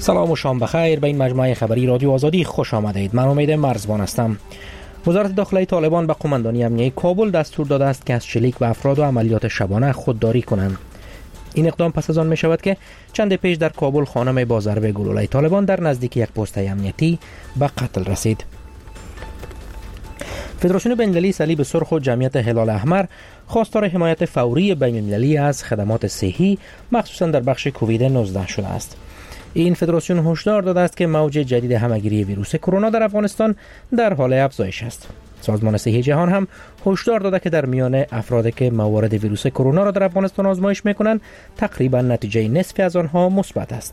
سلام و شام بخیر. به این مجموعه خبری رادیو آزادی خوش آمدید. من امید مرزبان هستم. وزارت داخلی طالبان به قماندانی امنیه کابل دستور داده است که از شلیک به افراد و عملیات شبانه خودداری کنند. این اقدام پس از آن می شود که چند پیش در کابل خانم با ضرب گلوله طالبان در نزدیک یک پست امنیتی به قتل رسید. فدراسیون بین‌المللی صلیب سرخ و جمعیت هلال احمر خواستار حمایت فوری بین‌المللی از خدمات صحی مخصوصا در بخش کووید 19 شده است. این فدراسیون هشدار داده است که موج جدید همهگیری ویروس کرونا در افغانستان در حال افزایش است. سازمان صحی جهان هم هشدار داده که در میان افرادی که موارد ویروس کرونا را در افغانستان آزمایش می‌کنند تقریبا نتیجه نصف از آنها مثبت است.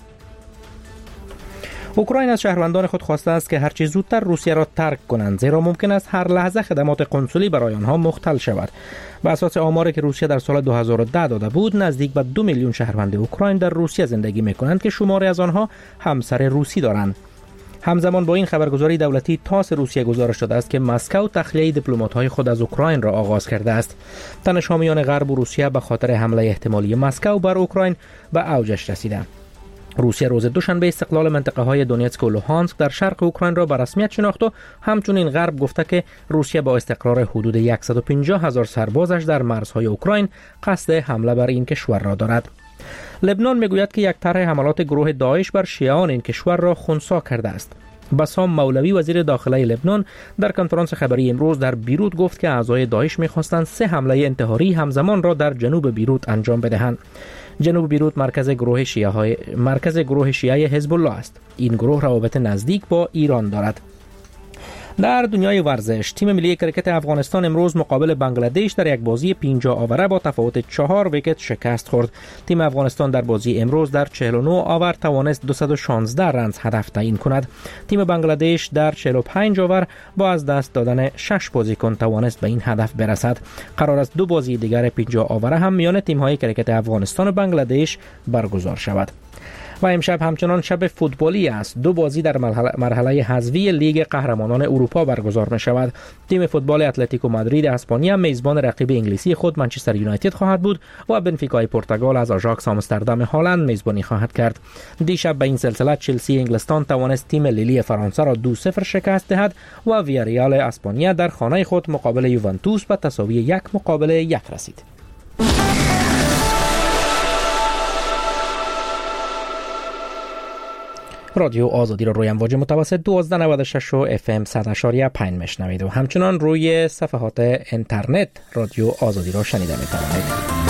اوکراین از شهروندان خود خواسته است که هرچه زودتر روسیه را ترک کنند، زیرا ممکن است هر لحظه خدمات قنسولی برای آنها مختل شود. بر اساس آماری که روسیه در سال 2010 داده بود، نزدیک به 2 میلیون شهروند اوکراین در روسیه زندگی می‌کنند که شماری از آنها همسر روسی دارند. همزمان با این خبرگزاری دولتی تاس روسیه گزارش داده است که مسکو تخلیه دیپلمات‌های خود از اوکراین را آغاز کرده است. تنش‌حامیان غرب و روسیه به خاطر حمله احتمالی مسکو بر اوکراین به اوجش رسیدند. روسیه روز دوشنبه استقلال منطقه‌های دونیتسک و لوهانسک در شرق اوکراین را به رسمیت شناخت و همچنین غرب گفته که روسیه با استقرار حدود 150,000 سربازش در مرزهای اوکراین قصد حمله بر این کشور را دارد. لبنان میگوید که یک طرح حملات گروه داعش بر شیعیان این کشور را خنثی کرده است. بسام مولوی وزیر داخلی لبنان در کنفرانس خبری امروز در بیروت گفت که اعضای داعش می‌خواستند 3 حمله انتحاری همزمان را در جنوب بیروت انجام بدهند. جنوب بیروت مرکز گروه شیعه حزب الله است. این گروه روابط نزدیک با ایران دارد. در دنیای ورزش، تیم ملی کرکت افغانستان امروز مقابل بنگلادش در یک بازی 50 آوره با تفاوت 4 ویکت شکست خورد. تیم افغانستان در بازی امروز در 49 آور توانست 216 رنز هدف تعیین کند. تیم بنگلادش در 45 آور با از دست دادن 6 بازیکن توانست به این هدف برسد. قرار است 2 بازی دیگر 50 آوره هم میان تیم‌های کرکت افغانستان و بنگلادش برگزار شود. و امشب همچنان شب فوتبالی است. 2 بازی در مرحله حذفی لیگ قهرمانان اروپا برگزار می شود. تیم فوتبال اتلتیکو مادرید اسپانیا میزبان رقیب انگلیسی خود منچستر یونایتد خواهد بود و بنفیکای پرتغال از آژاکس آمستردام هلند میزبانی خواهد کرد. دیشب به این سلسله چلسی انگلستان توانست تیم لیلی فرانسه را 2-0 شکست دهد و ویاریال اسپانیا در خانه خود مقابل یوونتوس به تساوی 1-1 رسید. رادیو آزادی را روی امواج متوسط 1296 و FM 100.5 میشنوید و همچنان روی صفحات اینترنت رادیو آزادی را شنیده می‌توانید.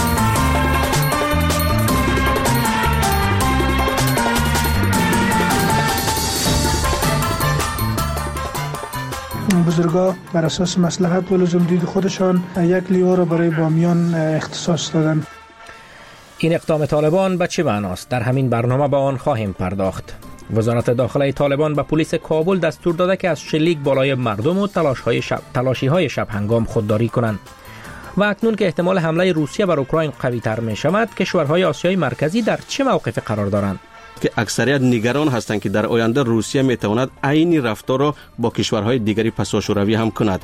بزرگا بر اساس مصلحت و لزوم دید خودشان 1 لیوان را برای بامیان اختصاص دادند. این اقدام طالبان به چه معناست؟ در همین برنامه به آن خواهیم پرداخت. وزارت داخلی طالبان به پلیس کابل دستور داده که از شلیک بالای مردم و تلاشی‌های شب هنگام خودداری کنند. و اکنون که احتمال حمله روسیه بر اوکراین قوی تر می شود، کشورهای آسیای مرکزی در چه موقف قرار دارند؟ که اکثریت نگران هستند که در آینده روسیه می تواند عین رفتار را با کشورهای دیگری پساشوروی هم کند.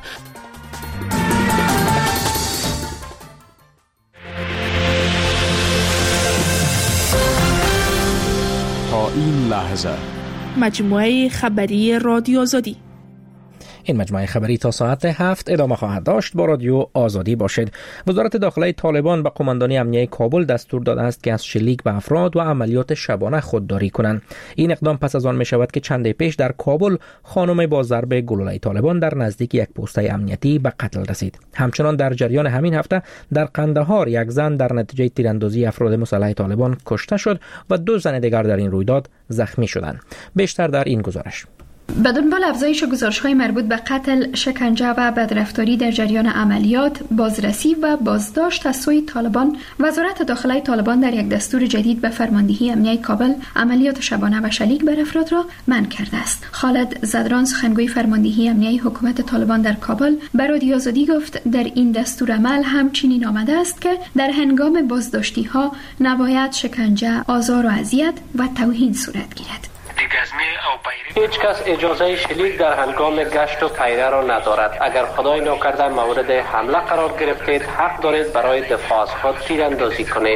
این لحظه مجموعه خبری رادیو آزادی. این مجموعه خبری تا ساعت 7 ادامه خواهد داشت. با رادیو آزادی باشید. وزارت داخلی طالبان به قماندانی امنیه کابل دستور داده است که از شلیک به افراد و عملیات شبانه خودداری کنند. این اقدام پس از آن می شود که چند پیش در کابل خانم با ضرب گلوله طالبان در نزدیک یک پست امنیتی به قتل رسید. همچنان در جریان همین هفته در قندهار یک زن در نتیجه تیراندازی افراد مسلح طالبان کشته شد و 2 زن دیگر در این رویداد زخمی شدند. بیشتر در این گزارش. به دنبال افزایش گزارش‌های مربوط به قتل، شکنجه و بدرفتاری در جریان عملیات، بازرسی و بازداشت از سوی طالبان، وزارت داخلی طالبان در یک دستور جدید به فرماندهی امنیه کابل عملیات شبانه و شلیک بر افراد را منع کرده است. خالد زدران، سخنگوی فرماندهی امنیه حکومت طالبان در کابل، به رادیو آزادی گفت در این دستور عمل همچنین آمده است که در هنگام بازداشتی‌ها نباید شکنجه، آزار و اذیت و توهین صورت گیرد. هیچ کس اجازه شلیک در هنگام گشت و پیره را ندارد. اگر خدای ناکرده مورد حمله قرار گرفتید، حق دارید برای دفاع از خود تیراندازی کنید.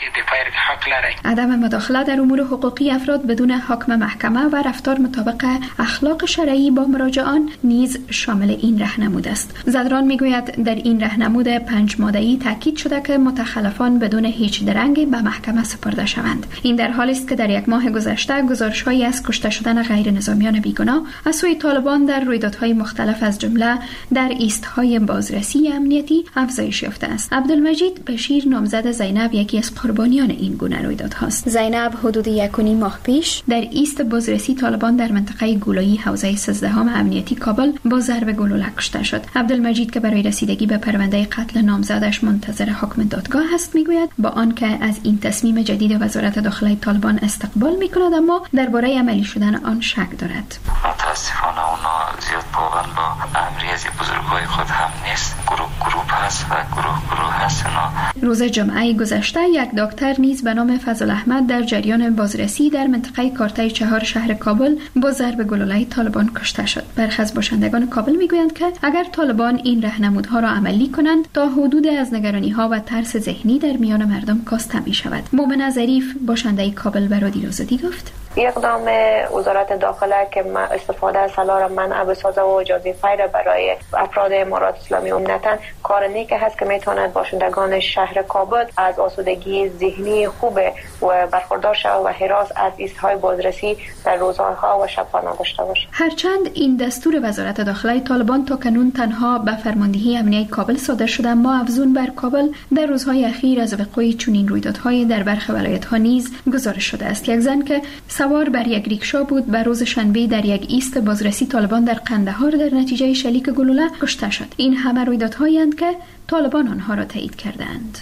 عدم مداخله در امور حقوقی افراد بدون حکم محکمه و رفتار مطابق اخلاق شرعی با مراجعان نیز شامل این راهنمود است. زدران میگوید در این راهنمود 5 ماده‌ای تاکید شده که متخلفان بدون هیچ درنگی به محکمه سپرده شوند. این در حالی است که در یک ماه گذشته گزارش‌هایی از کشته شدن غیر نظامیان بیگناه از سوی طالبان در رویدادهای مختلف از جمله در ایست‌های بازرسی امنیتی افزایش یافته است. عبدالمجید بشیر نامزد زینب یکی از قربانیان این گونه رویدادهاست. زینب حدود 1.5 ماه پیش در ایست بازرسی طالبان در منطقه گولایی حوزه 13 امنیتی کابل با ضرب گلوله کشته شد. عبدالمجید که برای رسیدگی به پرونده قتل نامزدش منتظر حکم دادگاه است میگوید با آنکه از این تصمیم جدید وزارت داخلی طالبان استقبال میکند اما درباره عملی شدن آن شک دارد. متاسفانه اونا زیاد پابند با امری از بزرگای خود هم نیست. گروه هست و گروه هست. روز جمعه گذشته یک دکتر نیز به نام فضل احمد در جریان بازرسی در منطقه کارته 4 شهر کابل با ضرب گلوله طالبان کشته شد. برخی از باشندگان کابل میگویند که اگر طالبان این راهنمودها را عملی کنند تا حدود از نگرانی‌ها و ترس ذهنی در میان مردم کاسته می‌شود. مومنه ظریف باشنده کابل به رادیو آزادی گفت: اقدام وزارت داخله که استفاده از سلاح منع بسازه و اجازه فیر برای افراد امارات اسلامی عمدتاً کار نیک هست که میتواند باشندگان شهر کابل از آسودگی ذهنی خوب و برخوردار شوند و هراس از ایست‌های بازرسی در روزها و شب‌ها نداشته باشند. هرچند این دستور وزارت داخله طالبان تا کنون تنها به فرماندهی امنیه کابل صادر شده، اما افزون بر کابل در روزهای اخیر از وقوع چنین رویدادهای در برخی ولایت‌ها نیز گزارش شده است. یک زن که سوار بر یک ریکشا بود به روز شنبه در یک ایست بازرسی طالبان در قندهار در نتیجه شلیک گلوله کشته شد. این همه رویدادهایند که طالبان آنها را تایید کردند.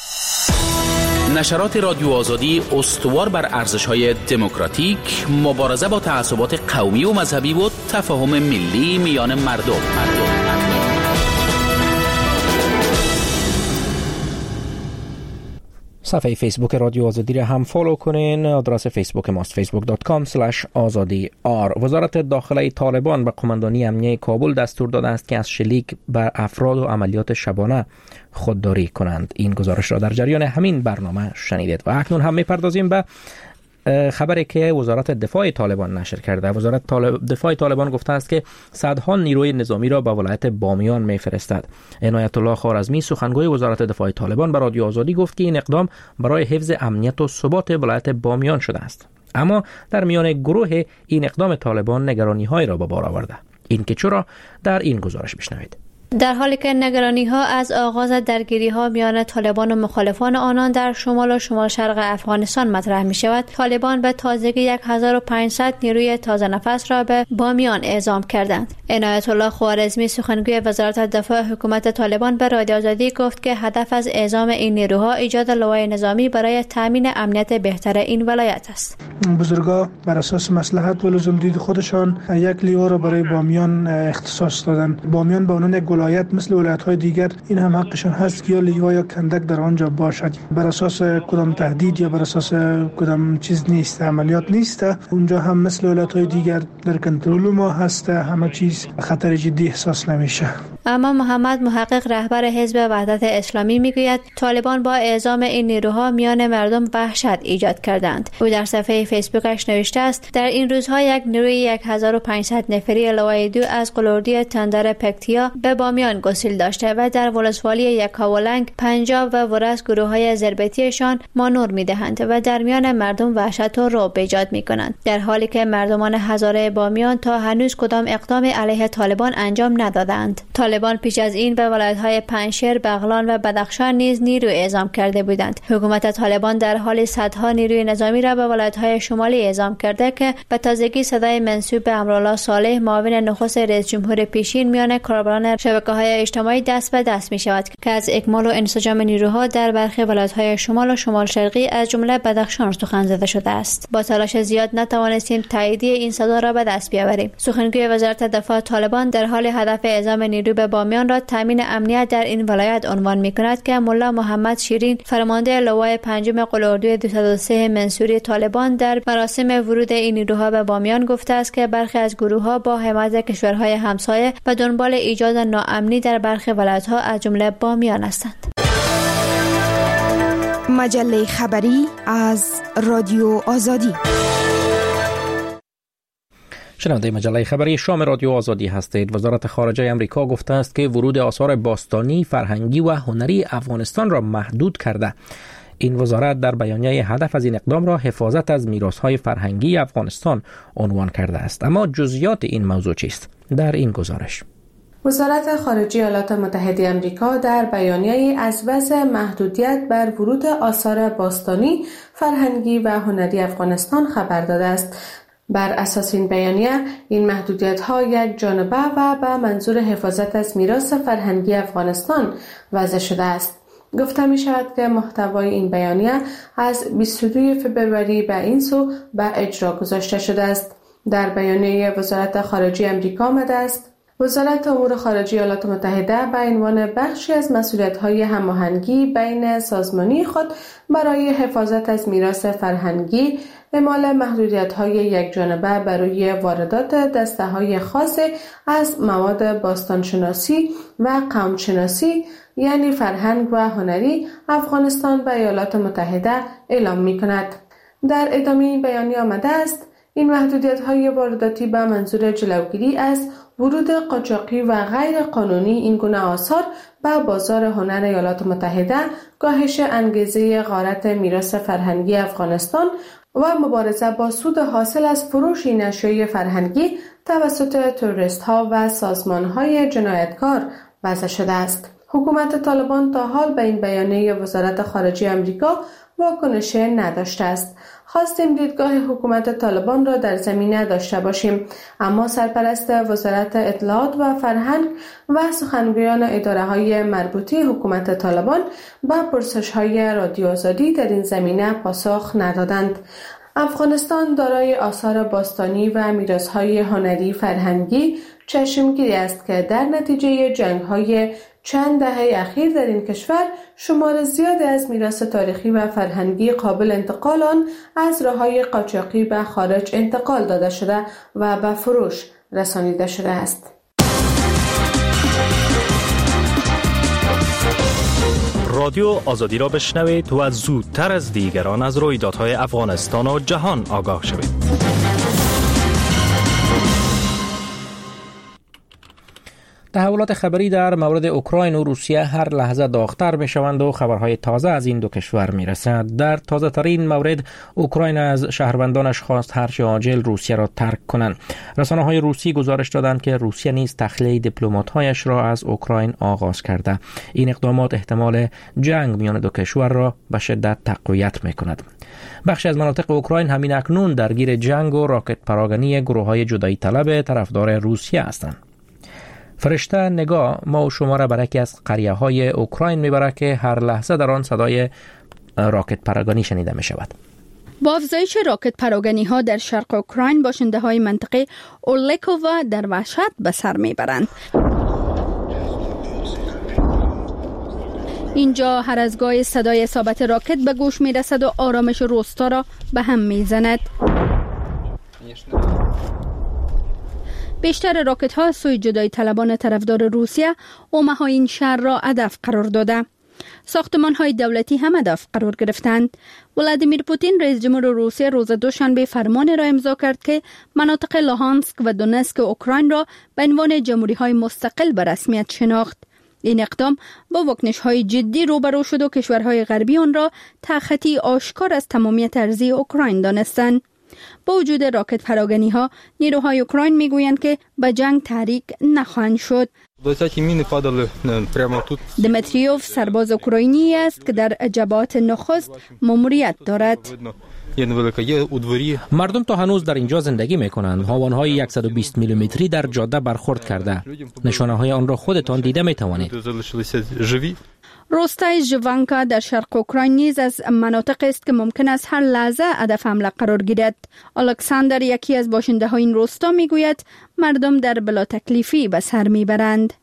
نشرات رادیو آزادی استوار بر ارزش‌های دموکراتیک، مبارزه با تعصبات قومی و مذهبی و تفاهم ملی میان مردم. صفحه فیسبوک رادیو آزادی را هم فالو کنین. آدرس فیسبوک ماست facebook.com/azadi_r. وزارت داخله طالبان به قماندانی امنیه کابل دستور داده است که از شلیک بر افراد و عملیات شبانه خودداری کنند. این گزارش را در جریان همین برنامه شنیدید و اکنون هم میپردازیم به خبری که وزارت دفاع طالبان نشر کرده. وزارت دفاع طالبان گفته است که صدها نیروی نظامی را به ولایت بامیان میفرستد. عنایت الله خوارزمی سخنگوی وزارت دفاع طالبان به رادیو آزادی گفت که این اقدام برای حفظ امنیت و ثبات ولایت بامیان شده است. اما در میان گروه این اقدام طالبان نگرانی‌هایی را به بار آورده. این که چرا در این گزارش بشنوید. در حالی که نگرانی‌ها از آغاز درگیری‌ها میان طالبان و مخالفان آنان در شمال و شمال شرق افغانستان مطرح می‌شود، طالبان به تازگی 1500 نیروی تازه نفس را به بامیان اعزام کردند. عنایت الله خوارزمی سخنگوی وزارت دفاع حکومت طالبان به رادیو آزادی گفت که هدف از اعزام این نیروها ایجاد لوای نظامی برای تامین امنیت بهتر این ولایت است. بزرگا بر اساس مصلحت و لزوم دید خودشان یک لیوا را برای بامیان اختصاص دادند. بامیان به عنوان یک ولایت مثل ولایت‌های دیگر این هم حقشان هست که یا لیوا یا کندک در آنجا باشد. بر اساس کدام تهدید یا بر اساس کدام چیز نیست، عملیات نیست. اونجا هم مثل ولایت‌های دیگر در کنترل ما هست، همه چیز خطر جدی احساس نمیشه. اما محمد محقق رهبر حزب وحدت اسلامی میگوید طالبان با اعزام این نیروها میان مردم وحشت ایجاد کردند. او در صفحه فیسبوکش نوشته است در این روزها یک نیروی 1500 نفری لوای 2 از قلوردی تندر پکتیا به بامیان گسیل داشته و در ولسوالی یکاولنگ، پنجاب و ورس گروه‌های ضربتیشان مانور می‌دهند و در میان مردم وحشت و رعب ایجاد می‌کنند، در حالی که مردمان هزاره بامیان تا هنوز کدام اقدام علیه طالبان انجام ندادند. طالبان پیش از این به ولایت‌های پنجشیر، بغلان و بدخشان نیز نیرو اعزام کرده بودند. حکومت طالبان در حال صدها نیروی نظامی را به ولایت‌های شمالی اعزام کرده که به تازگی صدای منسوب به امرالله صالح معاون نخست رئیس جمهور پیشین میان کاربران شبکه‌های اجتماعی دست به دست می‌شود که از اکمال و انسجام نیروها در برخی ولایت‌های شمال و شمال شرقی از جمله بدخشان سخن زده شده است. با تلاش زیاد نتوانستیم تاییدیه این صدا را به دست بیاوریم. سخنگوی وزارت دفاع طالبان در حال هدف اعزام نیرو به بامیان را تامین امنیت در این ولایت عنوان می‌کند که ملا محمد شیرین فرمانده لوای پنجم قلاردوی 203 منصوری طالبان در مراسم ورود این نیروها به بامیان گفته است که برخی از گروه‌ها با حمایت کشورهای همسایه و دنبال ایجاد ناامنی در برخی ولایت‌ها از جمله بامیان هستند. مجله خبری از رادیو آزادی. شنونده مجله خبری شام رادیو آزادی هستید. وزارت خارجه امریکا گفته است که ورود آثار باستانی، فرهنگی و هنری افغانستان را محدود کرده. این وزارت در بیانیه هدف از این اقدام را حفاظت از میراث‌های فرهنگی افغانستان عنوان کرده است. اما جزئیات این موضوع چیست؟ در این گزارش وزارت خارجه ایالات متحده آمریکا در بیانیه‌ای از وضع محدودیت بر ورود آثار باستانی، فرهنگی و هنری افغانستان خبر داده است. بر اساس این بیانیه، این محدودیت‌ها یک جانبه و به منظور حفاظت از میراث فرهنگی افغانستان وضع شده است. گفته می شود که محتوای این بیانیه از 22 فبروری به این سو به اجرا گذاشته شده است. در بیانیه وزارت خارجه آمریکا آمده است: وزارت امور خارجه ایالات متحده به عنوان بخشی از مسئولیت‌های هماهنگی بین سازمانی خود برای حفاظت از میراث فرهنگی، اعمال محدودیت‌های یکجانبه برای واردات دسته‌های خاص از مواد باستانشناسی و قومشناسی یعنی فرهنگ و هنری افغانستان و ایالات متحده اعلام می‌کند. در ادامه این بیانیه آمده است: این محدودیت‌های وارداتی به منظور جلوگیری از ورود قاچاقی و غیر قانونی این گونه آثار به بازار هنر ایالات متحده، کاهش انگیزه غارت میراث فرهنگی افغانستان و مبارزه با سود حاصل از فروش این اشیاء فرهنگی توسط تروریست‌ها و سازمان‌های جنایتکار وضع شده است. حکومت طالبان تا حال به این بیانیه وزارت خارجه آمریکا واکنش نداشته است. خواستیم دیدگاه حکومت طالبان را در زمینه داشته باشیم، اما سرپرست وزارت اطلاعات و فرهنگ و سخنگویان اداره‌های مربوطه حکومت طالبان به پرسش‌های رادیو آزادی در این زمینه پاسخ ندادند. افغانستان دارای آثار باستانی و میراث‌های هنری فرهنگی چشمگیری است که در نتیجه جنگ‌های چند دهه اخیر در این کشور شمار زیادی از میراث تاریخی و فرهنگی قابل انتقال آن از راه‌های قاچاقی به خارج انتقال داده شده و به فروش رسانیده شده است. رادیو آزادی را بشنوید و زودتر از دیگران از رویدادهای افغانستان و جهان آگاه شوید. تحولات خبری در مورد اوکراین و روسیه هر لحظه داغ‌تر می‌شوند و خبرهای تازه از این دو کشور می‌رسد. در تازه‌ترین مورد، اوکراین از شهروندانش خواست هرچه عاجل روسیه را ترک کنند. رسانه‌های روسی گزارش دادند که روسیه نیز تخلیه دیپلمات‌هایش را از اوکراین آغاز کرده. این اقدامات احتمال جنگ میان دو کشور را به شدت تقویت می‌کند. بخشی از مناطق اوکراین همین اکنون درگیر جنگ و راکت پراگنی گروه‌های جدایی طلب طرفدار روسیه هستند. فرشته نگاه ما و شما را برای یکی از قریه‌های اوکراین میبرد که هر لحظه در آن صدای راکت پراگنی شنیده می شود. با افزایش راکت پراگنی ها در شرق اوکراین، باشنده های منطقه اورلیکووا در وحشت به سر میبرند. اینجا هر از گاهی صدای اصابت راکت به گوش میرسد و آرامش روستا را به هم میزند. بیشتر راکت ها سوی جدایی طلبان طرفدار روسیه اومه این شهر را هدف قرار داده. ساختمان های دولتی هم هدف قرار گرفتند. ولادیمیر پوتین رئیس جمهور روسیه روز دوشنبه فرمان را امضا کرد که مناطق لوهانسک و دونتسک اوکراین را به عنوان جمهوری های مستقل به رسمیت شناخت. این اقدام با واکنش های جدی روبرو شد و کشورهای غربی آن را تخطی آشکار از تمامیت ارضی اوکراین دانستند. با وجود راکت پراگنی ها، نیروهای اوکراین میگویند که به جنگ تحریک نخواهند شد. دمیتریوف سرباز اوکراینی است که در جبهات نخست ماموریت دارد. مردم تا هنوز در اینجا زندگی میکنند. هاوانهای 120 میلیمتری در جاده برخورد کرده. نشانه های آن را خودتان دیده میتوانید. روستای ژوانکا در شرق اوکراین نیز از مناطق است که ممکن است هر لحظه هدف حمله قرار گیرد. الکساندر، یکی از باشنده های این روستا، میگوید مردم در بلا تکلیفی به سر میبرند.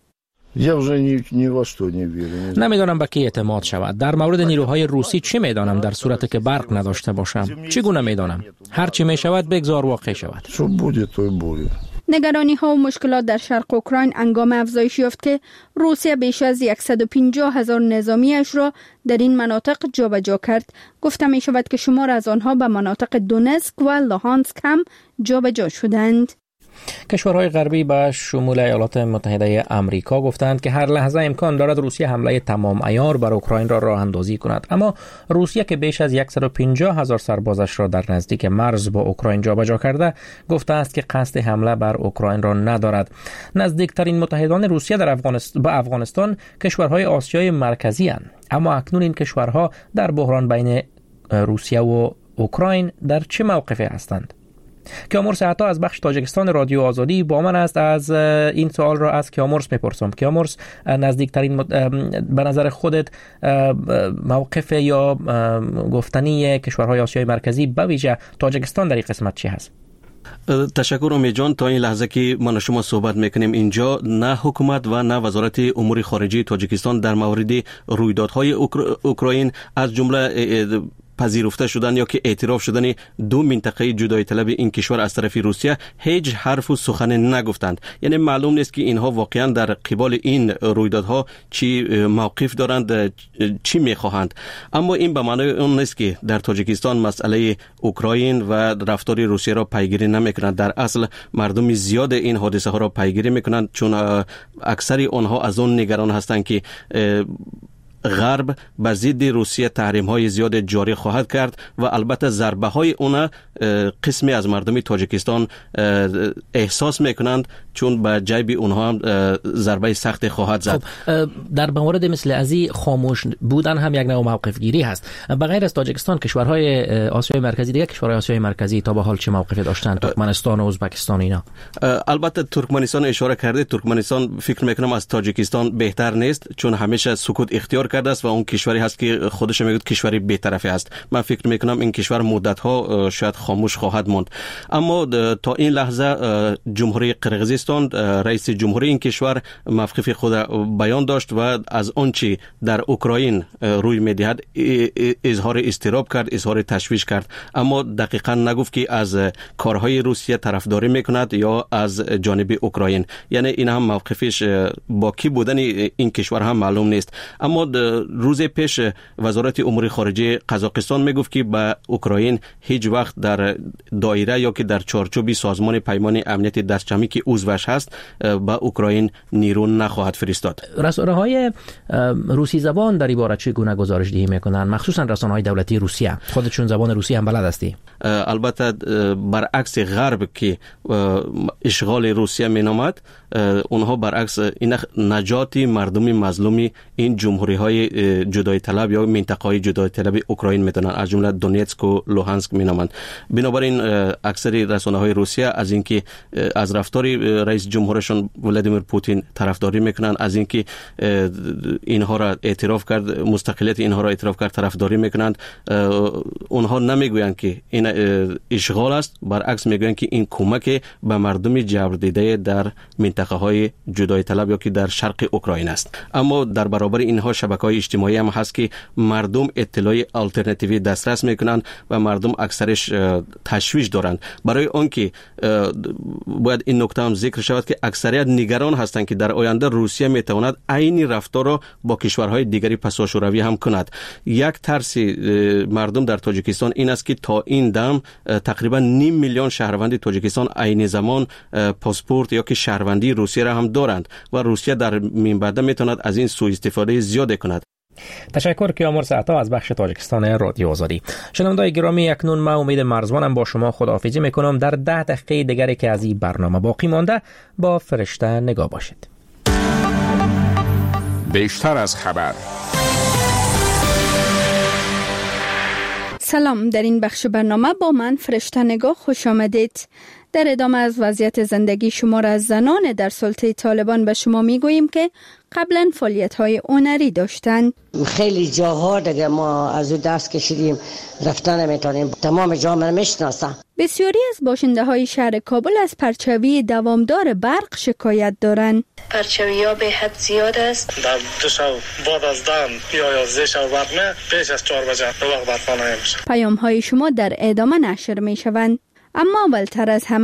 نمیدانم به کی اعتماد شود. در مورد نیروهای روسی چه میدانم در صورتی که برق نداشته باشم؟ چگونه میدانم؟ هر چی میشود بگذار واقع شود. نگرانی ها و مشکلات در شرق اوکراین انگام افزایش یافت که روسیه بیش از 150,000 نظامیش را در این مناطق جابجا کرد. گفته می شود که شمار از آنها به مناطق دونتسک و لوهانسک هم جابجا شدند. کشورهای غربی به شمول ایالات متحده آمریکا گفتند که هر لحظه امکان دارد روسیه حمله تمام عیار بر اوکراین را راه اندازی کند، اما روسیه که بیش از 150,000 سربازش را در نزدیک مرز با اوکراین جابجا کرده گفته است که قصد حمله بر اوکراین را ندارد. نزدیکترین متحدان روسیه در افغانستان کشورهای آسیای مرکزی اند، اما اکنون این کشورها در بحران بین روسیه و اوکراین در چه موقفی هستند؟ کیامرس عطا از بخش تاجیکستان رادیو آزادی با من است. از این سوال را از کیامرس میپرسم. کیامرس، نزدیکترین به نظر خودت موقف یا گفتنی کشورهای آسیای مرکزی به ویژه تاجیکستان در این قسمت چی هست؟ تشکر امید جان. تا این لحظه که من و شما صحبت میکنیم اینجا نه حکومت و نه وزارت امور خارجه تاجیکستان در مورد رویدادهای اوکراین از جمله پذیرفته شدن یا که اعتراف شدن دو منطقه جدای طلب این کشور از طرف روسیه هیچ حرف و سخن نگفتند. یعنی معلوم نیست که اینها واقعا در قبال این رویدادها چی موقف دارند، چی میخواهند. اما این به معنای اون نیست که در تاجیکستان مسئله اوکراین و رفتار روسیه را پیگیری نمیکنند. در اصل مردم زیاد این حادثه ها را پیگیری میکنند، چون اکثر آنها از اون نگران هستند که غرب بر ضد روسیه تحریم‌های زیاد جاری خواهد کرد و البته ضربه‌های اون قسمی از مردم تاجیکستان احساس میکنند، چون به جیب اونها هم ضربه سخت خواهد زد. در مورد مثل ازی خاموش بودن هم یک نوع موقف گیری هست. به غیر از تاجیکستان کشورهای آسیای مرکزی دیگه کشورهای آسیای مرکزی تا به حال چه موقفی داشتن؟ ترکمنستان و ازبکستان اینا. البته ترکمنستان اشاره کرده. ترکمنستان فکر میکنم از تاجیکستان بهتر نیست، چون همیشه سکوت اختیار کرده است و اون کشوری هست که خودش میگه کشوری بی‌طرفی است. من فکر میکنم این کشور مدت ها شاید خاموش خواهد ماند. اما تا این لحظه جمهوری قرقیزستان، رئیس جمهوری این کشور موقف خود بیان داشت و از آنچه در اوکراین روی میدهد اظهار اضطراب کرد، اظهار تشویش کرد، اما دقیقاً نگفت که از کارهای روسیه طرفداری میکند یا از جانب اوکراین. یعنی این هم موقفش با کی بودن این کشور هم معلوم نیست. اما روز پیش وزارت امور خارجه قزاقستان میگفت که به اوکراین هیچ وقت در دایره یا که در چارچوب سازمان پیمان امنیت دستجمعی که عضوش هست به اوکراین نیرو نخواهد فرستاد. رسانه‌های روسی زبان در این باره چگونه گزارش دهی میکنن، مخصوصا رسانه‌های دولتی روسیه؟ خودشون زبان روسی هم بلد هستی؟ البته برعکس غرب که اشغال روسیه مینامد، اونها برعکس این نجات مردم مظلوم این جمهوری‌های جدای طلب یا منطقه‌های جدای طلب اوکراین میدونن، از جمله دونتسک و لوهانسک مینامند. بنابراین اکثر رسانه‌های روسیه از اینکه از رفتار رئیس جمهورشون ولادیمیر پوتین طرفداری میکنن، از اینکه اینها را اعتراف کرد، مستقلیت اینها را اعتراف کرد طرفداری میکنند. اونها نمیگویند که این اشغال است، برعکس میگویند که این کمک به مردم جبر دیده در منطقه‌های جدای طلب یا که در شرق اوکراین است. اما در برابر اینها شبکه‌های اجتماعی هم هست که مردم اطلاع آلترناتیوی دسترس میکنند و مردم اکثرش تشویش دارند. برای آنکه باید این نکته هم ذکر شود که اکثریت نگران هستند که در آینده روسیه میتواند عین رفتار را با کشورهای دیگری پساشوروی هم کند. یک ترس مردم در تاجیکستان این است که تا این دم تقریبا 500,000 شهروند تاجیکستان عین زمان پاسپورت یا که شهروندی روسیه را هم دارند و روسیه در من بعد میتواند از این سوء استفاده زیاد کند. تشکر کیامرس عطا از بخش تاجیکستان رادیو آزادی. شنوندگان گرامی، اکنون من امید مرزبانم با شما خداحافظی میکنم. در 10 دقیقه دیگری که از این برنامه باقی مانده با فرشته نگاه باشید. بیشتر از خبر. سلام، در این بخش برنامه با من فرشته نگاه خوش آمدید. در ادامه از وضعیت زندگی شمار از زنان در سلطه طالبان به شما میگوییم که قبلا فعالیت‌های هنری داشتند. خیلی جاها دیگه ما از او دست کشیدیم، رفتن نمیتونیم، تمام جامعه میشناسن. بسیاری از باشنده‌های شهر کابل از پرچاوی دوامدار برق شکایت دارند. پرچاوی‌ها به حد زیاد است. در 2 شب بعد از دم یا 3 شب بعد نه، پیش از 4 بجه دو وقت برق نمیشه. پیام‌های شما در ادامه نشر میشوند. اما اولتر از همه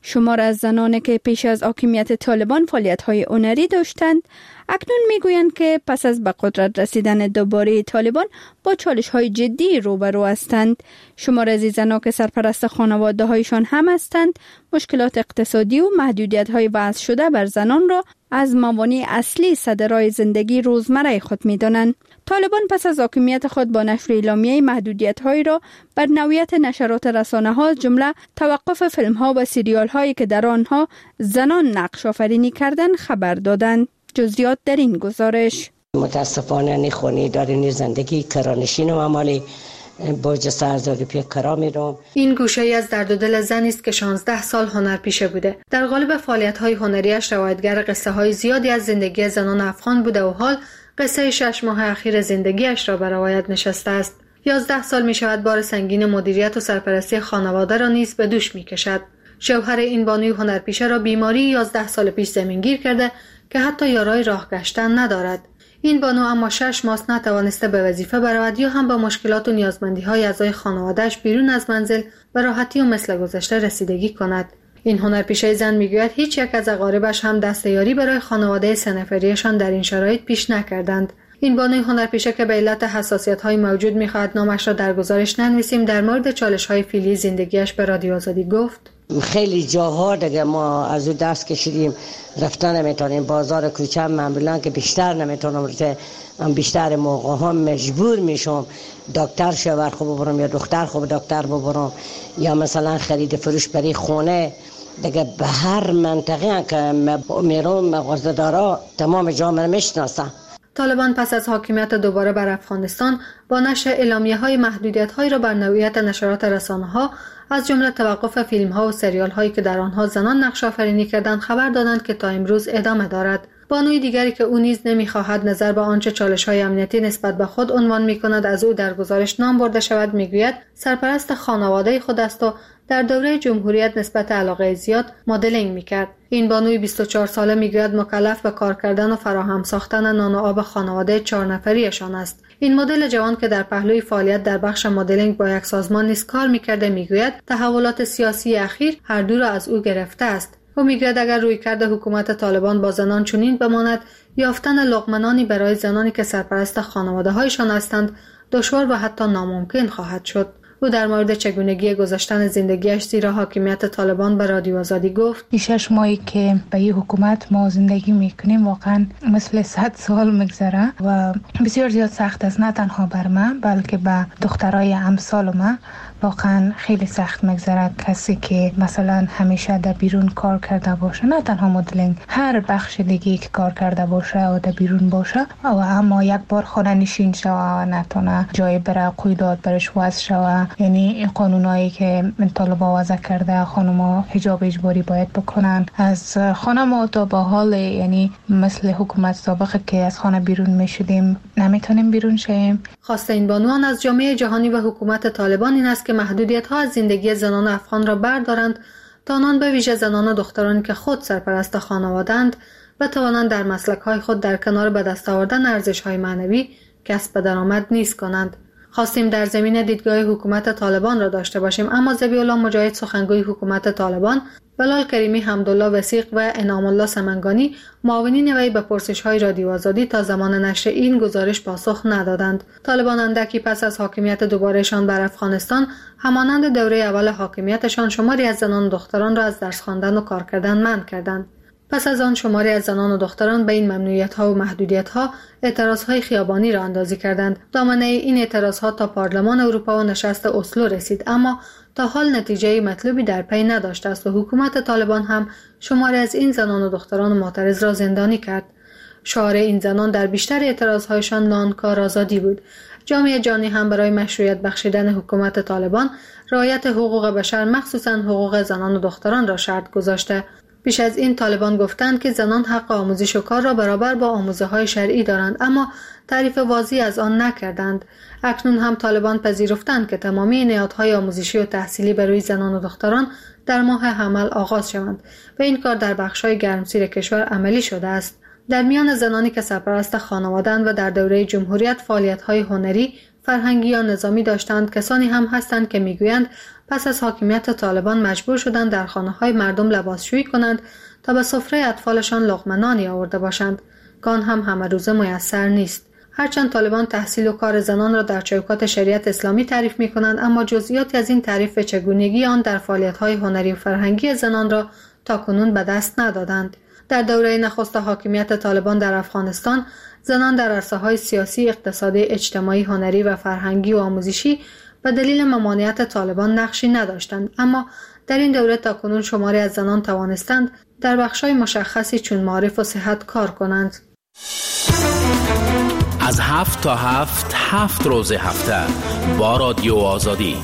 شمار از زنانی که پیش از حاکمیت طالبان فعالیت‌های هنری داشتند اکنون میگویند که پس از به قدرت رسیدن دوباره طالبان با چالش‌های جدی روبرو هستند. شمار از زنان که سرپرست خانواده‌هایشان هم هستند مشکلات اقتصادی و محدودیت‌های وضع شده بر زنان را از موانع اصلی صدرای زندگی روزمره خود می‌دانند. طالبان پس از حاکمیت خود با نشر اعلامیه محدودیت‌هایی را بر نوعیت نشرات رسانه‌ها جمله توقف فیلم‌ها و سریال‌هایی که در آنها زنان نقش آفرینی کردند خبر دادند. جزئیات در این گزارش. متاسفانه نخونی دارین زندگی کرانشین و مالی با جسارزاری پی کرا میرم. این گوشه ای از درد و دل زنی است که 16 سال هنرپیشه بوده. در قالب فعالیت‌های هنریش روایتگر قصه‌های زیادی از زندگی زنان افغان بوده و حال قصه 6 ماه اخیر زندگیش را به روایت نشسته است. 11 سال می شود بار سنگین مدیریت و سرپرستی خانواده را نیز به دوش می کشد. شوهر این بانوی هنرپیشه را بیماری 11 سال پیش زمینگیر کرده که حتی یارای راه گشتن ندارد. این بانو اما 6 ماه نتوانسته به وظیفه برود یا هم با مشکلات و نیازمندی‌های اعضای خانواده‌اش بیرون از منزل به راحتی و مثل گذشته رسیدگی کند. این هنرپیشه زن میگوید هیچ یک از اقاربش هم دست یاری برای خانواده سه نفریشان در این شرایط پیش نکردند. این بانوی هنرپیشه که به علت حساسیت‌های موجود می‌خواهد نامش را در گزارش ننویسیم در مورد چالش‌های فعلی زندگیش به رادیو آزادی گفت: خیلی جاها دیگه ما از او دست کشیدیم، رفتن نمیتونیم، بازار کوچه معمولا که بیشتر نمیتونم رفته، بیشتر موقع ها مجبور میشم دکتر شوهر خوب ببرم یا دختر خوب دکتر ببرم یا مثلا خرید فروش برای خونه دیگه به هر منطقه که میرم مغازه‌دارا تمام جامعه میشناسن. طالبان پس از حاکمیت دوباره بر افغانستان با نشر اعلامیه‌های محدودیت‌هایی را بر نوعیت نشرات رسانه‌ها از جمله توقف فیلم‌ها و سریال‌هایی که در آنها زنان نقش آفرینی کردند خبر دادند که تا امروز ادامه دارد. بانوی دیگری که او نیز نمی‌خواهد نظر به آنچه چالش‌های امنیتی نسبت به خود عنوان می‌کند از او در گزارش نام برده شود می‌گوید سرپرست خانواده خود است و در دوره جمهوریت نسبت علاقه زیاد مدلینگ می‌کرد. این بانوی 24 ساله می‌گوید مکلف به کار کردن و فراهم ساختن نان و آب خانواده 4 نفریشان است. این مدل جوان که در پهلوی فعالیت در بخش مدلینگ با یک سازمان نیز کار می‌کرده می‌گوید تحولات سیاسی اخیر هر دو را از او گرفته است. او می‌گوید اگر رویکرد حکومت طالبان با زنان چنین بماند، یافتن لقمه‌نانی برای زنانی که سرپرست خانواده‌هایشان هستند دشوار و حتی ناممکن خواهد شد. او در مورد چگونگی گذشتن زندگیش زیر حاکمیت طالبان به رادیو آزادی گفت: 6 ماهی که به این حکومت ما زندگی میکنیم واقعا مثل 100 سال میگذره و بسیار زیاد سخت است، نه تنها بر من بلکه به دخترای امثال من واقعا خیلی سخت میگذره. کسی که مثلا همیشه در بیرون کار کرده باشه، نه تنها مدلینگ، هر بخش دیگه که کار کرده باشه و در بیرون باشه و اما یک بار خانه نشین شوه، نتونه جای بره، قیودات برش وضع شوه. یعنی این قانونایی که طالبان وضع کرده خانم‌ها حجاب اجباری باید بکنن، از خانه ما تا به حال یعنی مثل حکومت سابقه که از خانه بیرون میشدیم نمیتونیم بیرون شیم. خواسته این بانوان از جامعه جهانی و حکومت طالبان این است که محدودیت‌ها از زندگی زنان افغان را بردارند تا آنان به ویژه زنان و دخترانی که خود سرپرست خانواده‌اند بتوانند در مسلک‌های خود در کنار به دست آوردن ارزش‌های معنوی کسب درآمد نیز کنند. خواستیم در زمین دیدگاه حکومت طالبان را داشته باشیم، اما ذبیح الله مجاهد سخنگوی حکومت طالبان، بلال کریمی، حمدالله وثیق و انعام الله سمنگانی معاونین وی به پرسش‌های رادیو آزادی تا زمان نشر این گزارش پاسخ ندادند. طالبان اندکی پس از حاکمیت دوبارهشان بر افغانستان همانند دوره اول حاکمیتشان شماری از زنان و دختران را از درس خواندن و کار کردن منع کردند. پس از آن شماری از زنان و دختران به این ممنوعیت‌ها و محدودیت‌ها اعتراض‌های خیابانی را اندازی کردند. دامنه این اعتراض‌ها تا پارلمان اروپا و نشست اسلو رسید، اما تا حال نتیجه مطلوبی در پی نداشته است و حکومت طالبان هم شماری از این زنان و دختران معترض را زندانی کرد. شعار این زنان در بیشتر اعتراض‌هایشان نان کار آزادی بود. جامعه جهانی هم برای مشروعیت بخشیدن حکومت طالبان رعایت حقوق بشر مخصوصاً حقوق زنان و دختران را شرط گذاشته. پیش از این طالبان گفتند که زنان حق آموزش و کار را برابر با آموزه‌های شرعی دارند، اما تعریف واضحی از آن نکردند. اکنون هم طالبان پذیرفتند که تمامی نهادهای آموزشی و تحصیلی برای زنان و دختران در ماه حمل آغاز شوند و این کار در بخش‌های گرمسیر کشور عملی شده است. در میان زنانی که سرپرست خانواده‌اند و در دوره جمهوریت فعالیت‌های هنری، فرهنگی یا نظامی داشتند کسانی هم هستند که میگویند پس از حاکمیت طالبان مجبور شدند در خانه‌های مردم لباسشویی کنند تا به سفره اطفالشان لقمه نانی آورده باشند. آن هم همه روزه میسر نیست. هرچند طالبان تحصیل و کار زنان را در چوکات شریعت اسلامی تعریف می‌کنند، اما جزئیاتی از این تعریف و چگونگی آن در فعالیت‌های هنری و فرهنگی زنان را تاکنون به دست ندادند. در دوره نخست حاکمیت طالبان در افغانستان، زنان در عرصه‌های سیاسی، اقتصادی، اجتماعی، هنری و فرهنگی و آموزشی به دلیل ممانعت طالبان نقشی نداشتند، اما در این دوره تاکنون شماری از زنان توانستند در بخش‌های مشخصی چون معارف و صحت کار کنند. از 7 تا 7 روز هفته با رادیو آزادی.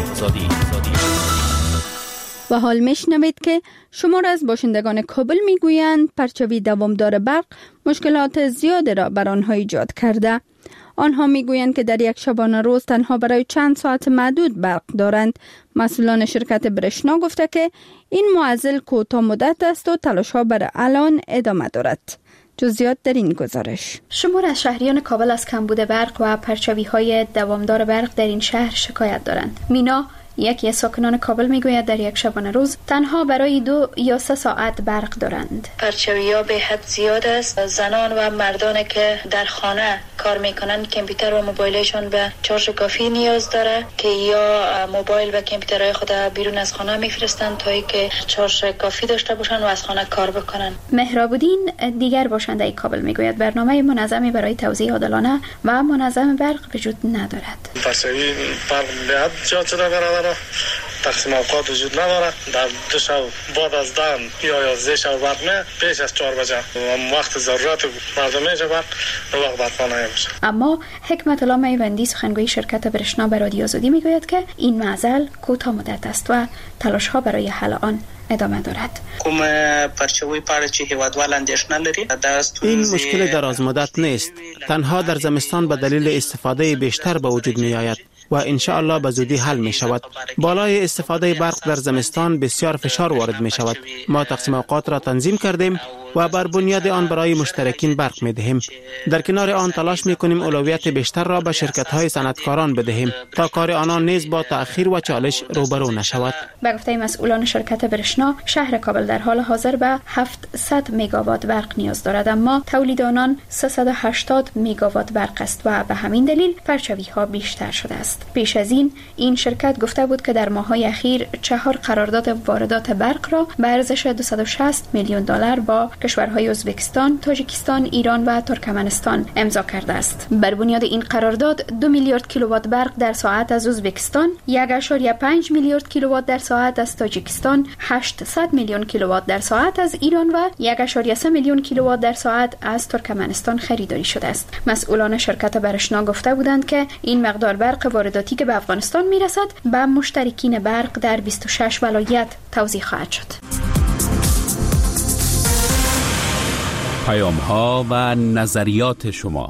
و حال میشنوید که شمار از باشندگان کابل میگویند پرچاوی دوامدار برق مشکلات زیادی را بر آنها ایجاد کرده. آنها میگویند که در یک شبانه روز تنها برای چند ساعت معدود برق دارند. مسئولان شرکت برشنا گفته که این معضل کوتاه مدت است و تلاش‌ها برای الان ادامه دارد. جزئیات در این گزارش. شمار از شهریان کابل از کمبود برق و پرچاوی‌های دوامدار برق در این شهر شکایت دارند. مینا، یکی از ساکنان کابل، میگوید در یک شبانه روز تنها برای 2 یا 3 ساعت برق دارند. پرچاوی‌ها به حد زیاد است. زنان و مردانی که در خانه کار میکنند کامپیوتر و موبایلشان به شارژ کافی نیاز داره که یا موبایل و کامپیوترهای خود بیرون از خانه میفرستند تا اینکه شارژ کافی داشته باشند و از خانه کار بکنند. مهراب‌الدین دیگر باشنده کابل میگوید برنامه منظمی برای توزیع عادلانه و منظم برق وجود ندارد. پرچاوی برق به حد زیاد شده برادر، تقسیم اوقات وجود نداره. در 2 شب بعد از دم یا 11 شب برق نه، پیش از 4 بجه وقت ضرورت مردم میشه برق وقت برق نمیشه. اما حکمت الله میوندی، سخنگوی شرکت برشنا به رادیو آزادی، میگوید که این معضل کوتاه مدت است و تلاش ها برای حل آن ادامه دارد. کوم پرچاوی پارچی هیوادوال اندیشنه لري. این مشکل دراز مدت نیست، تنها در زمستان به دلیل استفاده بیشتر به وجود می آید و ان شاء الله به زودی حل می شود. بالای استفاده برق در زمستان بسیار فشار وارد می شود. ما تقسیم اوقات را تنظیم کردیم و بر بنیاد آن برای مشترکین برق می دهیم. در کنار آن تلاش می کنیم اولویت بیشتر را به شرکت های صنعتکاران بدهیم تا کار آنان نیز با تأخیر و چالش روبرو نشود. به گفته مسئولان شرکت برشنا، شهر کابل در حال حاضر به 700 مگاوات برق نیاز دارد، اما تولید آنان 380 مگاوات برق است و به همین دلیل پرچاوی ها بیشتر شده است. پیش از این شرکت گفته بود که در ماه‌های اخیر 4 قرارداد واردات برق را به ارزش 260 میلیون دلار با کشورهای ازبکستان، تاجیکستان، ایران و ترکمنستان امضا کرده است. بر بنیاد این قرارداد 2 میلیارد کیلووات برق در ساعت از ازبکستان، 1.5 میلیارد کیلووات در ساعت از تاجیکستان، 800 میلیون کیلووات در ساعت از ایران و 1.3 میلیون کیلووات در ساعت از ترکمنستان خریداری شده است. مسئولان شرکت برشنا گفته بودند که این مقدار برق وارداتی که به افغانستان میرسد به مشترکین برق در 26 ولایت توزیع خواهد شد. پیام‌ها و نظریات شما.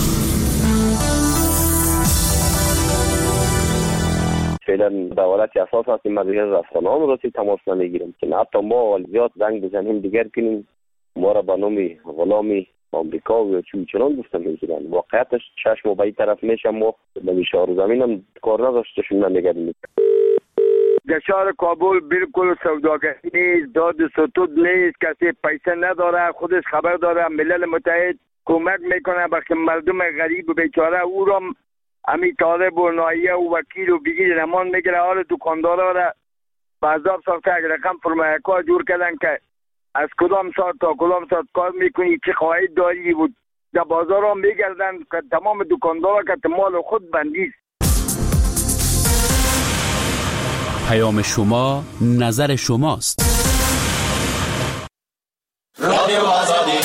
فعلا به حالت اساس هستیم، ما دیگر رسانه ها راستی تماس نمیگیریم که حتی ما زیاد زنگ بزنیم دیگر کنیم ما را به نام غلامی آمریکا و چون گفتن میگیرن. واقعیتش چشم و به این طرف میشم ما به شهر زمین هم کار نداشتشون نمیگردیم. در شهر کابل بالکل سوداگری نیست، داد ستود نیست، کسی پیسه نداره، خودش خبر داره. ملل متحد کمک میکنه به مردم غریب و بیچاره، او را همین طالب و نایه و وکیل و بگیر نمان میگیره. حال دکاندارا را به عذاب ساخته یک رقم فرمایکا جور کردن که از کدام ساعت تا کدام ساعت کار میکنی، چه قواعد داری بود. در بازار هم میگردن که تمام دکاندارا که مال خود بندیست. پیام شما، نظر شماست. رادیو آزادی